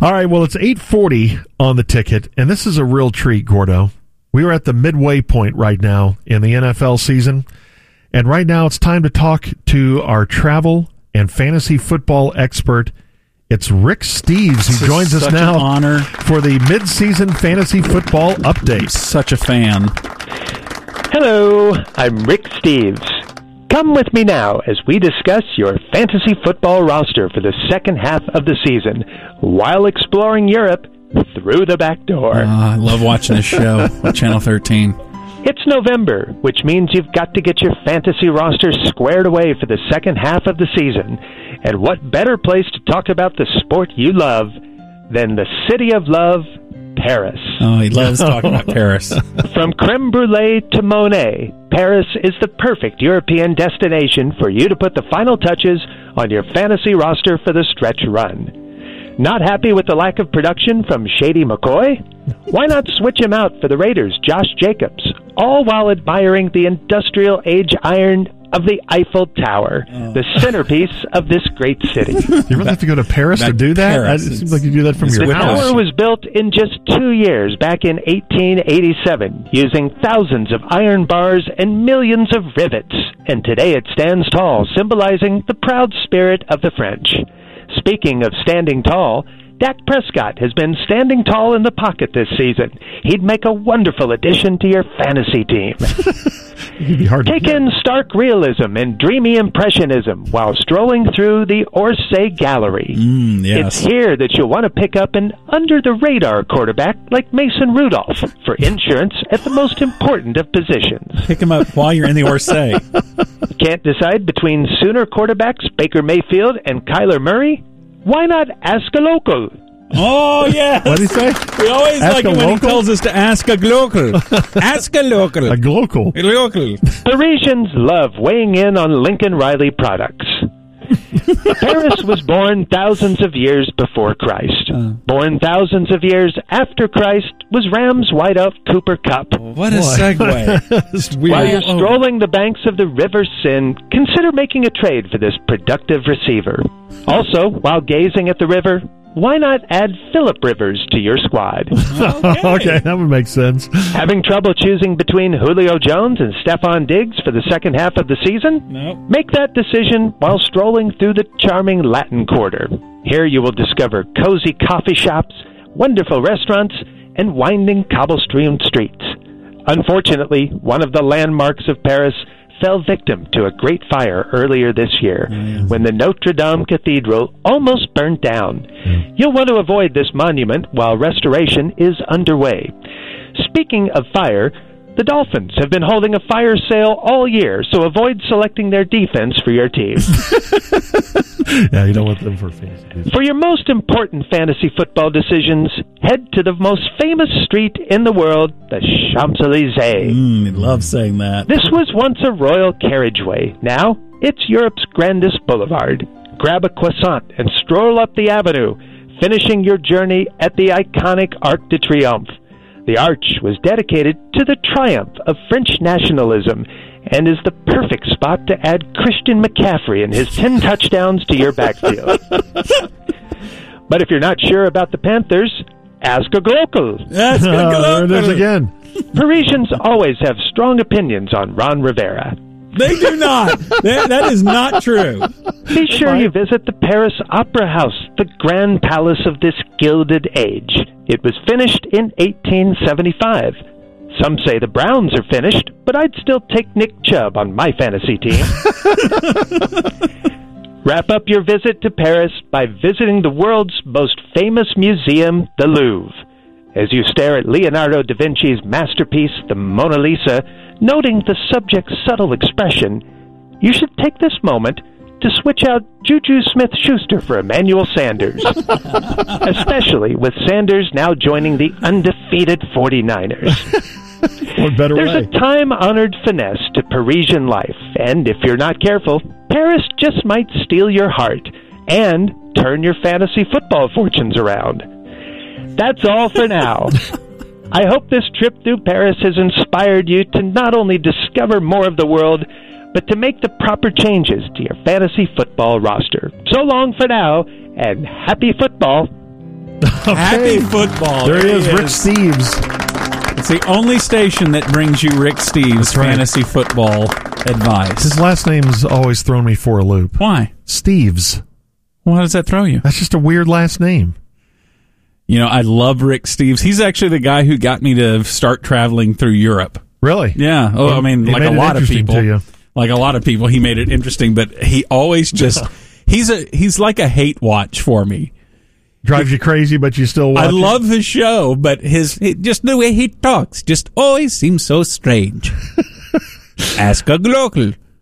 All right, well, it's 8:40 on the ticket, and this is a real treat, Gordo. We are at the midway point right now in the NFL season, and right now it's time to talk to our travel and fantasy football expert. It's Rick Steves who joins us now an honor. For the mid-season fantasy football update. Such a fan. Hello, I'm Rick Steves. Come with me now as we discuss your fantasy football roster for the second half of the season while exploring Europe through the back door. I love watching this show on Channel 13. It's November, which means you've got to get your fantasy roster squared away for the second half of the season. And what better place to talk about the sport you love than the city of love, Paris. Oh, he loves talking about Paris. From creme brulee to Monet, Paris is the perfect European destination for you to put the final touches on your fantasy roster for the stretch run. Not happy with the lack of production from Shady McCoy? Why not switch him out for the Raiders' Josh Jacobs, all while admiring the industrial age iron of the Eiffel Tower, the centerpiece of this great city. You really have to go to Paris to do that? Paris. It seems like you do that from your The house. tower was built in just 2 years, back in 1887, using thousands of iron bars and millions of rivets. And today it stands tall, symbolizing the proud spirit of the French. Speaking of standing tall, Dak Prescott has been standing tall in the pocket this season. He'd make a wonderful addition to your fantasy team. It'd be hard to Take get. in stark realism and dreamy impressionism while strolling through the Orsay Gallery. Yes. It's here that you'll want to pick up an under-the-radar quarterback like Mason Rudolph for insurance at the most important of positions. Pick him up while you're in the Orsay. Can't decide between Sooner quarterbacks Baker Mayfield and Kyler Murray? Why not ask a local? Oh, yes. What did he say? We always Ask like a it when he local? tells us to ask a local. Ask a local. A local. A local. Parisians love weighing in on Lincoln Riley products. Paris was born thousands of years before Christ. Born thousands of years after Christ was Rams wideout Cooper Cup. What a segue. It's weird. While you're strolling the banks of the River Seine, consider making a trade for this productive receiver. Also, while gazing at the river, why not add Phillip Rivers to your squad? Okay, that would make sense. Having trouble choosing between Julio Jones and Stephon Diggs for the second half of the season? Nope. Make that decision while strolling through the charming Latin Quarter. Here you will discover cozy coffee shops, wonderful restaurants, and winding cobblestone streets. Unfortunately, one of the landmarks of Paris fell victim to a great fire earlier this year when the Notre Dame Cathedral almost burned down. You'll want to avoid this monument while restoration is underway. Speaking of fire, the Dolphins have been holding a fire sale all year, so avoid selecting their defense for your team. Yeah, you don't want them for fantasy. For your most important fantasy football decisions, head to the most famous street in the world, the Champs-Élysées. He loves saying that. This was once a royal carriageway. Now, it's Europe's grandest boulevard. Grab a croissant and stroll up the avenue, finishing your journey at the iconic Arc de Triomphe. The arch was dedicated to the triumph of French nationalism and is the perfect spot to add Christian McCaffrey and his 10 touchdowns to your backfield. But if you're not sure about the Panthers, ask a local. That's good. There it is again. Parisians always have strong opinions on Ron Rivera. They do not. That is not true. Be sure you visit the Paris Opera House, the grand palace of this gilded age. It was finished in 1875. Some say the Browns are finished, but I'd still take Nick Chubb on my fantasy team. Wrap up your visit to Paris by visiting the world's most famous museum, the Louvre. As you stare at Leonardo da Vinci's masterpiece, the Mona Lisa, noting the subject's subtle expression, you should take this moment to switch out Juju Smith-Schuster for Emmanuel Sanders, especially with Sanders now joining the undefeated 49ers. What better There's way? a time-honored finesse to Parisian life, and if you're not careful, Paris just might steal your heart and turn your fantasy football fortunes around. That's all for now. I hope this trip through Paris has inspired you to not only discover more of the world, but to make the proper changes to your fantasy football roster. So long for now, and happy football. Happy football. There he is, Rick Steves. It's the only station that brings you Rick Steves' right. fantasy football advice. His last name's always thrown me for a loop. Why? Steves. Why does that throw you? That's just a weird last name. You know, I love Rick Steves. He's actually the guy who got me to start traveling through Europe. Really? Yeah. Oh, I mean, He like made a it lot of interesting people. to you. Like a lot of people, he made it interesting, but he always just he's like a hate watch for me. Drives you crazy, but you still watch I it? love his show, but just the way he talks just always seems so strange. Ask a local.